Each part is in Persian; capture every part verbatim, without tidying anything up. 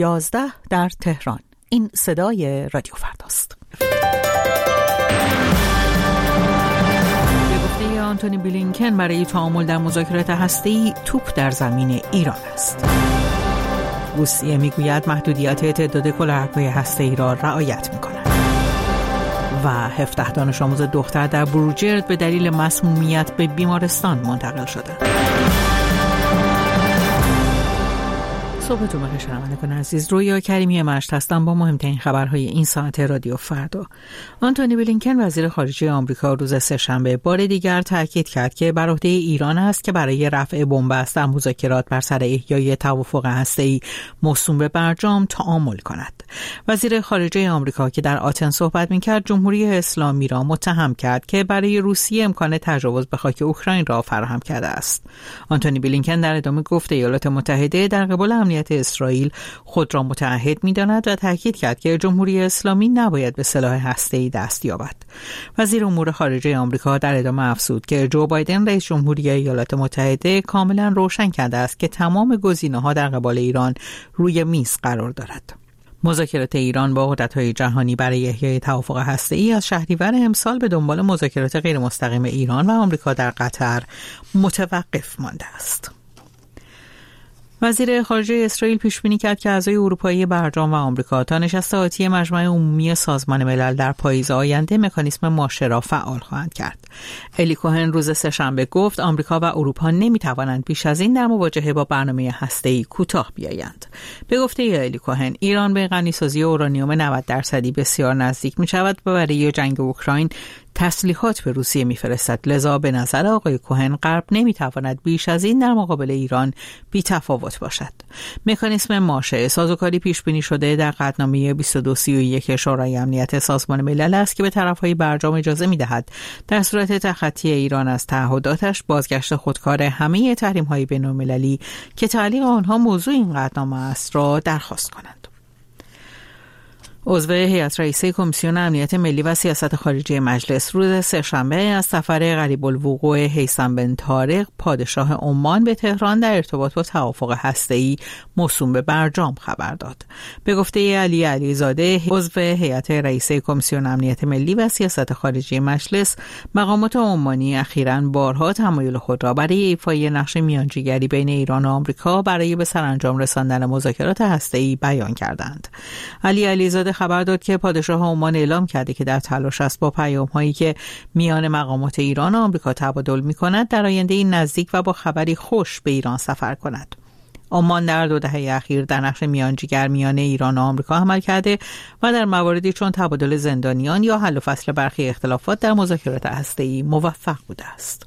یازده در تهران. این صدای رادیو فرداست. به گفته آنتونی بلینکن برای تعامل در مذاکرات هسته‌ای توپ در زمین ایران است. روسیه میگوید محدودیت تعداد کلاهک‌های هسته‌ای را رعایت می‌کند. و هفده دانش آموز دختر در بروجرد به دلیل مسمومیت به بیمارستان منتقل شدند. صبحتون بخیر شنوندگان عزیز، رویا کریمی مشت هستم با مهمترین خبرهای این ساعت رادیو فردا. آنتونی بلینکن وزیر خارجه آمریکا روز سه‌شنبه بار دیگر تاکید کرد که بر عهده ایران است که برای رفع بن‌بست در مذاکرات بر سر احیای توافق هسته‌ای موسوم به برجام تعامل کند. وزیر خارجه آمریکا که در آتن صحبت می‌کرد، جمهوری اسلامی را متهم کرد که برای روسیه امکان تجاوز به خاک اوکراین را فراهم کرده است. آنتونی بلینکن در ادامه گفت ایالات متحده در قبال امنیت اسرائیل خود را متعهد می‌داند و تاکید کرد که جمهوری اسلامی نباید به سلاح هسته‌ای دست یابد. وزیر امور خارجه آمریکا در ادامه افزود که جو بایدن رئیس جمهوری ایالات متحده کاملا روشن کرده است که تمام گزینه‌ها در قبال ایران روی میز قرار دارد. مذاکرات ایران با قدرت‌های جهانی برای احیای توافق هسته‌ای از شهریور امسال به دنبال مذاکرات غیرمستقیم ایران و آمریکا در قطر متوقف مانده است. وزیر خارجه اسرائیل پیش بینی کرد که اعضای اروپایی برجام و آمریکا تا نشست آتی مجمع عمومی سازمان ملل در پاییز آینده مکانیسم ماشه را فعال خواهند کرد. الی کوهن روز سه‌شنبه گفت آمریکا و اروپا نمی‌توانند بیش از این در مواجهه با برنامه هسته‌ای کوتاه بیایند. به گفته الی کوهن، ایران به غنیسازی اورانیوم نود درصدی بسیار نزدیک می‌شود و برای جنگ اوکراین تسلیحات به روسیه می‌فرستد. لذا به نظر آقای کوهن غرب نمی‌تواند بیش از این در مقابل ایران بی‌تفاوت باشد. مکانیسم ماشه سازوکاری پیش بینی شده در قطعنامه بیست و دو سی و یک شورای امنیت سازمان ملل است که به طرف‌های برجام اجازه می‌دهد در صورت تخطی ایران از تعهداتش بازگشت خودکار همه تحریم‌های بین‌المللی که تعلیق آنها موضوع این قطعنامه است را درخواست کنند. عضو هیئت رئیسه کمیسیون امنیت ملی و سیاست خارجی مجلس روز سه‌شنبه از سفر غریب الوقوع هیثم بن طارق پادشاه عمان به تهران در ارتباط با توافق هسته‌ای موسوم به برجام خبر داد. به گفته علی علیزاده، عضو هیئت رئیسه کمیسیون امنیت ملی و سیاست خارجی مجلس، مقامات عمانی اخیراً بارها تمایل خود را برای ایفای نقش میانجیگری بین ایران و آمریکا برای به سرانجام رساندن مذاکرات هسته‌ای بیان کردند. علی علیزاده خبر داد که پادشاه عمان اعلام کرده که در تلاش است با پیام‌هایی که میان مقامات ایران و آمریکا تبادل می‌کند در آینده نزدیک و با خبری خوش به ایران سفر کند. عمان در دو دهه اخیر در نقش میانجیگر میان ایران و آمریکا عمل کرده و در مواردی چون تبادل زندانیان یا حل و فصل برخی اختلافات در مذاکرات هسته‌ای موفق بوده است.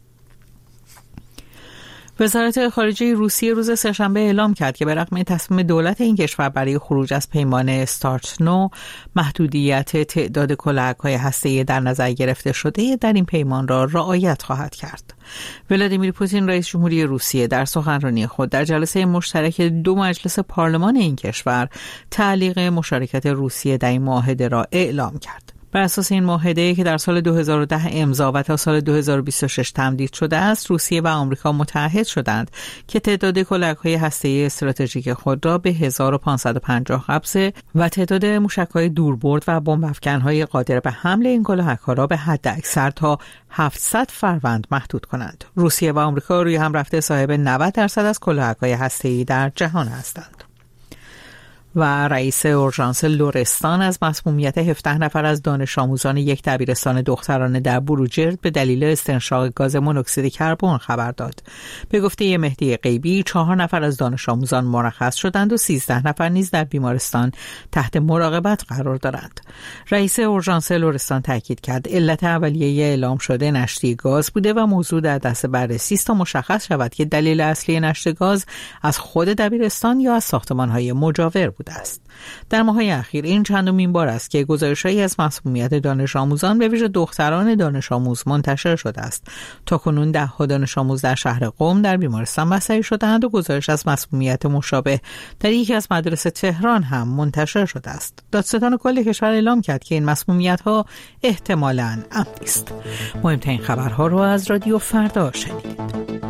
وزارت خارجه روسیه روز سه‌شنبه اعلام کرد که به رغم تصمیم دولت این کشور برای خروج از پیمان استارت نو، محدودیت تعداد کلاهک‌های هسته‌ای در نظر گرفته شده در این پیمان را رعایت خواهد کرد. ولادیمیر پوتین رئیس جمهوری روسیه در سخنرانی خود در جلسه مشترک دو مجلس پارلمان این کشور تعلیق مشارکت روسیه در این معاهده را اعلام کرد. بر اساس این معاهده که در سال دو هزار و ده امضا و تا سال دو هزار و بیست و شش تمدید شده است، روسیه و آمریکا متحد شدند که تعداد کلاهک‌های هسته‌ای استراتژیک خود را به هزار و پانصد و پنجاه قبضه و تعداد موشک‌های دوربرد و بمب‌افکن‌های قادر به حمل این کلاهک‌ها را به حد اکثر تا هفتصد فروند محدود کنند. روسیه و آمریکا روی هم رفته صاحب نود درصد از کلاهک‌های هسته‌ای در جهان هستند. و رئیس اورژانس لرستان از مسمومیت هفده نفر از دانش آموزان یک دبیرستان دخترانه در بروجرد به دلیل استنشاق گاز مونوکسید کربن خبر داد. به گفته مهدی غیبی، چهار نفر از دانش آموزان مرخص شدند و سیزده نفر نیز در بیمارستان تحت مراقبت قرار دارند. رئیس اورژانس لرستان تاکید کرد علت اولیه اعلام شده نشتی گاز بوده و موضوع در دست بررسی است تا مشخص شود که دلیل اصلی نشت گاز از خود دبیرستان یا از ساختمان‌های مجاور بود است. در ماه‌های اخیر این چندمین بار است که گزارش‌هایی از مسمومیت دانش آموزان به ویژه دختران دانش آموز منتشر شده است. تاکنون ده‌ها دانش آموز در شهر قم در بیمارستان بستری شده‌اند و گزارش از مسمومیت مشابه در یکی از مدارس تهران هم منتشر شده است. دادستان کل کشور اعلام کرد که این مسمومیت‌ها احتمالاً عمدی است. مهمترین خبرها رو از رادیو فردا شنیدید.